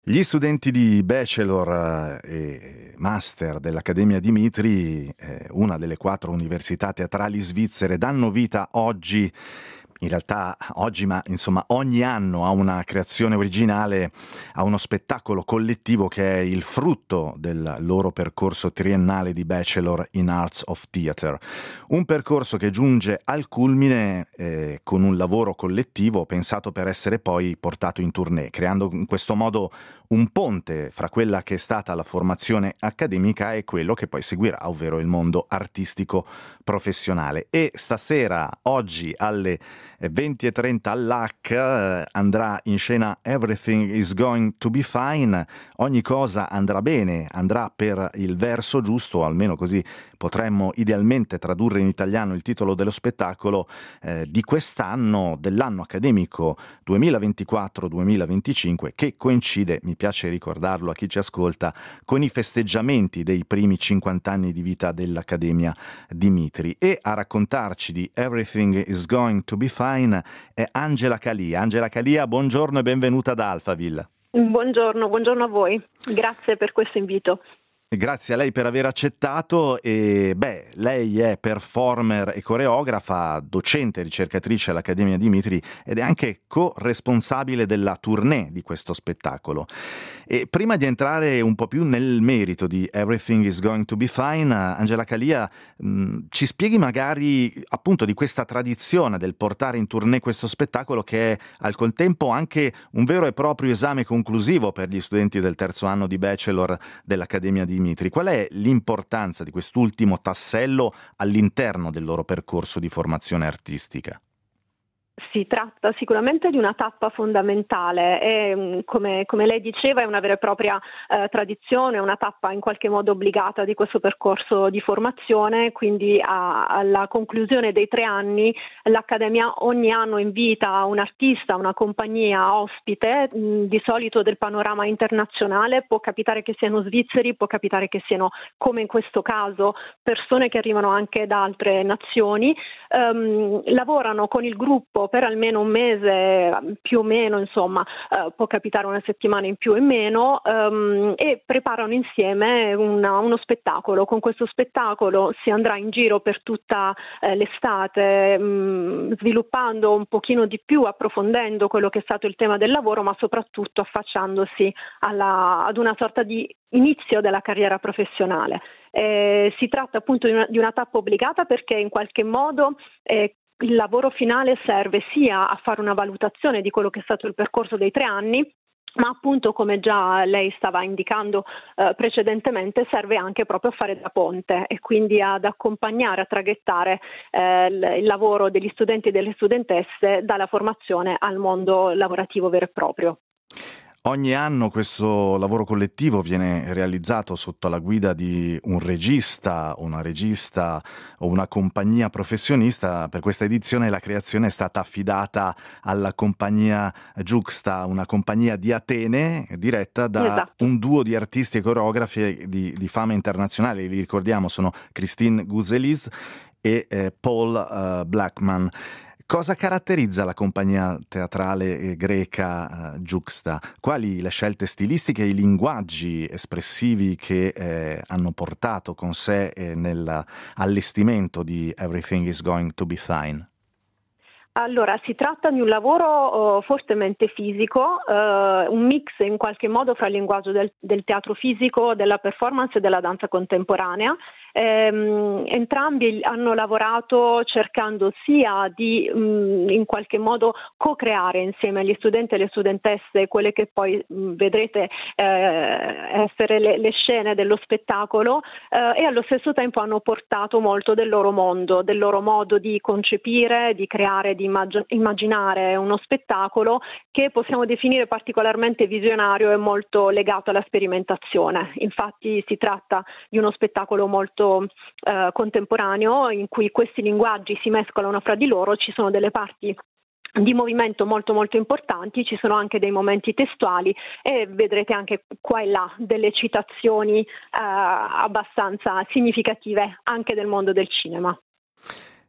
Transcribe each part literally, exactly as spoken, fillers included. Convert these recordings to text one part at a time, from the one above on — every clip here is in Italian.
Gli studenti di Bachelor e Master dell'Accademia di Mitri, eh, una delle quattro università teatrali svizzere, danno vita oggi, in realtà oggi, ma insomma ogni anno, a una creazione originale, a uno spettacolo collettivo che è il frutto del loro percorso triennale di Bachelor in Arts of Theatre. Un percorso che giunge al culmine eh, con un lavoro collettivo pensato per essere poi portato in tournée, creando in questo modo un ponte fra quella che è stata la formazione accademica e quello che poi seguirà, ovvero il mondo artistico professionale. E stasera, oggi alle venti e trenta all'A C eh, andrà in scena Everything is Going to be Fine, ogni cosa andrà bene, andrà per il verso giusto, almeno così potremmo idealmente tradurre in italiano il titolo dello spettacolo eh, di quest'anno, dell'anno accademico duemilaventiquattro duemilaventicinque, che coincide, mi piace ricordarlo a chi ci ascolta, con i festeggiamenti dei primi cinquanta anni di vita dell'Accademia di Mitri. E a raccontarci di Everything is Going to be Fine è Angela Calia. Angela Calia, buongiorno e benvenuta ad Alphaville. Buongiorno, buongiorno a voi. Grazie per questo invito. Grazie a lei per aver accettato. E beh, lei è performer e coreografa, docente e ricercatrice all'Accademia di Mitri ed è anche co-responsabile della tournée di questo spettacolo. E prima di entrare un po' più nel merito di Everything is Going to be Fine, Angela Calia, mh, ci spieghi magari appunto di questa tradizione del portare in tournée questo spettacolo, che è al contempo anche un vero e proprio esame conclusivo per gli studenti del terzo anno di Bachelor dell'Accademia di Mitri. Qual è l'importanza di quest'ultimo tassello all'interno del loro percorso di formazione artistica? Si tratta sicuramente di una tappa fondamentale e, come, come lei diceva, è una vera e propria eh, tradizione, una tappa in qualche modo obbligata di questo percorso di formazione. Quindi a, alla conclusione dei tre anni l'Accademia ogni anno invita un artista, una compagnia ospite, mh, di solito del panorama internazionale. Può capitare che siano svizzeri, può capitare che siano, come in questo caso, persone che arrivano anche da altre nazioni. Um, lavorano con il gruppo per almeno un mese, più o meno, insomma, uh, può capitare una settimana in più e meno, um, e preparano insieme una, uno spettacolo. Con questo spettacolo si andrà in giro per tutta eh, l'estate, um, sviluppando un pochino di più, approfondendo quello che è stato il tema del lavoro, ma soprattutto affacciandosi alla, ad una sorta di inizio della carriera professionale. Eh, si tratta appunto di una, di una tappa obbligata perché in qualche modo eh, il lavoro finale serve sia a fare una valutazione di quello che è stato il percorso dei tre anni, ma appunto, come già lei stava indicando eh, precedentemente, serve anche proprio a fare da ponte e quindi ad accompagnare, a traghettare eh, il, il lavoro degli studenti e delle studentesse dalla formazione al mondo lavorativo vero e proprio. Ogni anno questo lavoro collettivo viene realizzato sotto la guida di un regista, una regista o una compagnia professionista. Per questa edizione la creazione è stata affidata alla compagnia Giuxta, una compagnia di Atene diretta da Esatto. un duo di artisti e coreografi di, di fama internazionale. Li ricordiamo, sono Christine Guzelis e eh, Paul uh, Blackman. Cosa caratterizza la compagnia teatrale greca uh, Giuxta? Quali le scelte stilistiche e i linguaggi espressivi che eh, hanno portato con sé eh, nell'allestimento di Everything is Going to be Fine? Allora, si tratta di un lavoro uh, fortemente fisico, uh, un mix in qualche modo fra il linguaggio del, del teatro fisico, della performance e della danza contemporanea. Ehm, entrambi hanno lavorato cercando sia di mh, in qualche modo co-creare insieme agli studenti e alle studentesse quelle che poi mh, vedrete eh, essere le, le scene dello spettacolo, eh, e allo stesso tempo hanno portato molto del loro mondo, del loro modo di concepire, di creare, di immag- immaginare uno spettacolo che possiamo definire particolarmente visionario e molto legato alla sperimentazione. Infatti si tratta di uno spettacolo molto eh, contemporaneo in cui questi linguaggi si mescolano fra di loro. Ci sono delle parti di movimento molto molto importanti, ci sono anche dei momenti testuali e vedrete anche qua e là delle citazioni eh, abbastanza significative anche del mondo del cinema.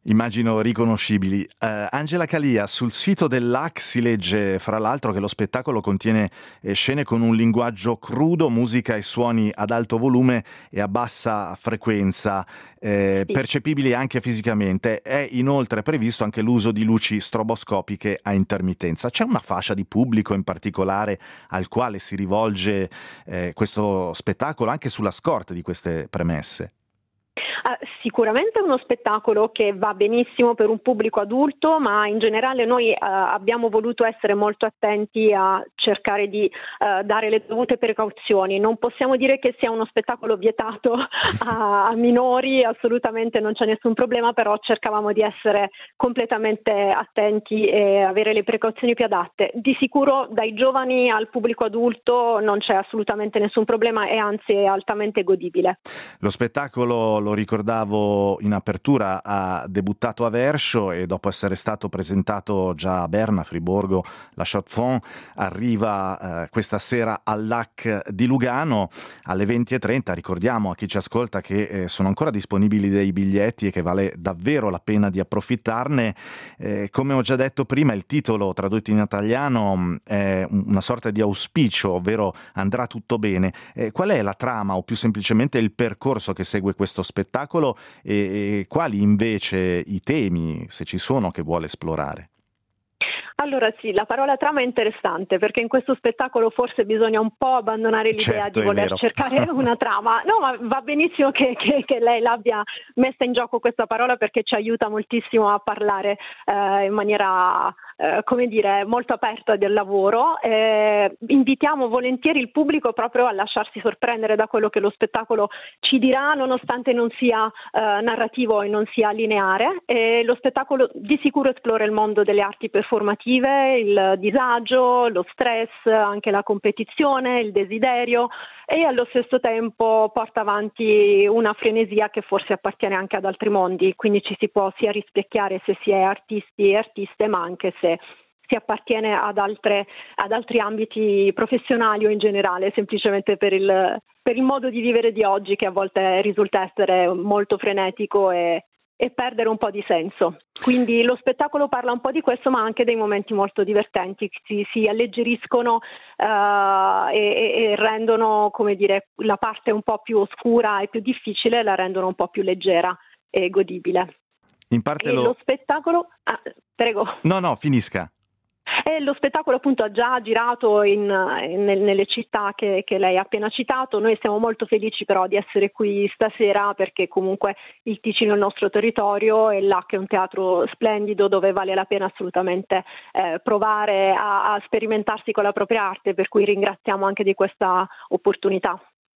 Immagino riconoscibili. Uh, Angela Calia, sul sito dell'A C si legge fra l'altro che lo spettacolo contiene eh, scene con un linguaggio crudo, musica e suoni ad alto volume e a bassa frequenza, eh, Sì. percepibili anche fisicamente. È inoltre previsto anche l'uso di luci stroboscopiche a intermittenza. C'è una fascia di pubblico in particolare al quale si rivolge eh, questo spettacolo anche sulla scorta di queste premesse? Uh, sicuramente è uno spettacolo che va benissimo per un pubblico adulto, ma in generale noi uh, abbiamo voluto essere molto attenti a cercare di uh, dare le dovute precauzioni. Non possiamo dire che sia uno spettacolo vietato a, a minori, assolutamente non c'è nessun problema, però cercavamo di essere completamente attenti e avere le precauzioni più adatte. Di sicuro dai giovani al pubblico adulto non c'è assolutamente nessun problema e anzi è altamente godibile. Lo spettacolo, lo ricordavo in apertura, ha debuttato a Verscho e dopo essere stato presentato già a Berna, Friburgo, la Chaux-de-Fonds, arriva eh, questa sera all'A C di Lugano alle venti e trenta. Ricordiamo a chi ci ascolta che eh, sono ancora disponibili dei biglietti e che vale davvero la pena di approfittarne. Eh, come ho già detto prima, il titolo tradotto in italiano è una sorta di auspicio, ovvero andrà tutto bene. Eh, qual è la trama o più semplicemente il percorso che segue questo spettacolo e, e quali invece i temi, se ci sono, che vuole esplorare? Allora sì, la parola trama è interessante perché in questo spettacolo forse bisogna un po' abbandonare l'idea Certo, di voler vero. cercare una trama. No, ma va benissimo che, che, che lei l'abbia messa in gioco questa parola perché ci aiuta moltissimo a parlare eh, in maniera, eh, come dire, molto aperta del lavoro. Eh, invitiamo volentieri il pubblico proprio a lasciarsi sorprendere da quello che lo spettacolo ci dirà, nonostante non sia eh, narrativo e non sia lineare. E lo spettacolo di sicuro esplora il mondo delle arti performative, il disagio, lo stress, anche la competizione, il desiderio e allo stesso tempo porta avanti una frenesia che forse appartiene anche ad altri mondi, quindi ci si può sia rispecchiare se si è artisti e artiste, ma anche se si appartiene ad, altre, ad altri ambiti professionali o in generale, semplicemente per il, per il modo di vivere di oggi che a volte risulta essere molto frenetico e e perdere un po' di senso. Quindi lo spettacolo parla un po' di questo, ma anche dei momenti molto divertenti, si, si alleggeriscono uh, e, e rendono, come dire, la parte un po' più oscura e più difficile, la rendono un po' più leggera e godibile. In parte e lo... lo spettacolo... Ah, prego. No, no, finisca. E lo spettacolo appunto ha già girato in, in, nelle città che, che lei ha appena citato. Noi siamo molto felici però di essere qui stasera perché comunque il Ticino è il nostro territorio e l'A C è un teatro splendido dove vale la pena assolutamente eh, provare a, a sperimentarsi con la propria arte, per cui ringraziamo anche di questa opportunità.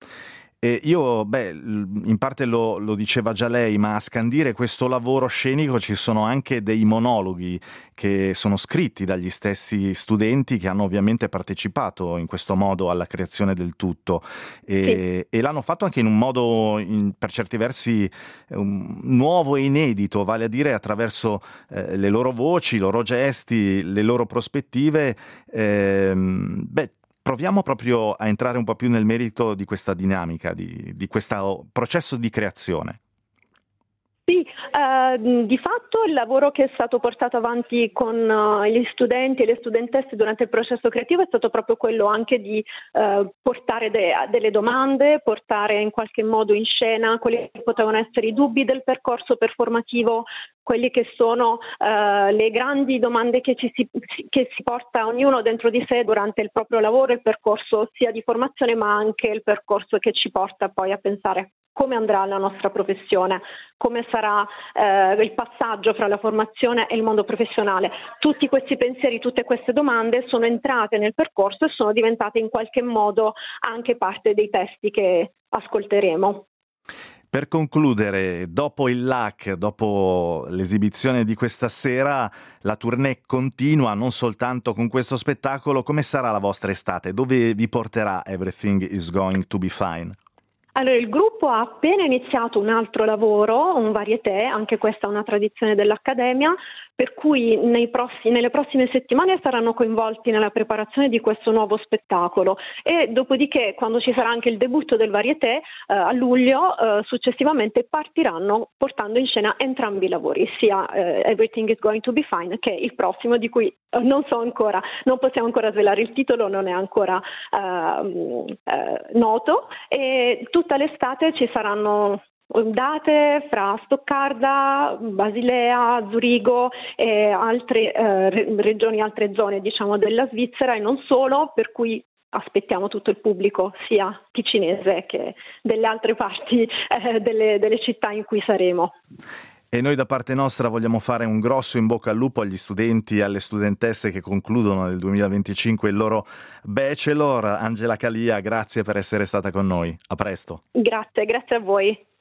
E io, beh, in parte lo, lo diceva già lei, ma a scandire questo lavoro scenico ci sono anche dei monologhi che sono scritti dagli stessi studenti che hanno ovviamente partecipato in questo modo alla creazione del tutto e, sì. e l'hanno fatto anche in un modo, in, per certi versi, um, nuovo e inedito, vale a dire attraverso eh, le loro voci, i loro gesti, le loro prospettive. Eh, beh, Proviamo proprio a entrare un po' più nel merito di questa dinamica, di, di questo processo di creazione. Sì, eh, di fatto il lavoro che è stato portato avanti con uh, gli studenti e le studentesse durante il processo creativo è stato proprio quello anche di uh, portare de- delle domande, portare in qualche modo in scena quelli che potevano essere i dubbi del percorso performativo, quelli che sono uh, le grandi domande che, ci si, che si porta ognuno dentro di sé durante il proprio lavoro, il percorso sia di formazione ma anche il percorso che ci porta poi a pensare come andrà la nostra professione, come sarà eh, il passaggio fra la formazione e il mondo professionale. Tutti questi pensieri, tutte queste domande sono entrate nel percorso e sono diventate in qualche modo anche parte dei testi che ascolteremo. Per concludere, dopo il L A C, dopo l'esibizione di questa sera, la tournée continua non soltanto con questo spettacolo. Come sarà la vostra estate? Dove vi porterà Everything is Going to be Fine? Allora, il gruppo ha appena iniziato un altro lavoro, un varieté, anche questa è una tradizione dell'Accademia, per cui nei prossimi, nelle prossime settimane saranno coinvolti nella preparazione di questo nuovo spettacolo e dopodiché, quando ci sarà anche il debutto del varieté, eh, a luglio, eh, successivamente partiranno portando in scena entrambi i lavori, sia eh, Everything is Going to be Fine che il prossimo, di cui eh, non so ancora, non possiamo ancora svelare il titolo, non è ancora eh, eh, noto, e tutta l'estate ci saranno date fra Stoccarda, Basilea, Zurigo e altre eh, regioni, altre zone diciamo della Svizzera e non solo, per cui aspettiamo tutto il pubblico sia ticinese che delle altre parti eh, delle, delle città in cui saremo. E noi da parte nostra vogliamo fare un grosso in bocca al lupo agli studenti e alle studentesse che concludono nel duemilaventicinque il loro bachelor. Angela Calia, grazie per essere stata con noi. A presto. Grazie, grazie a voi.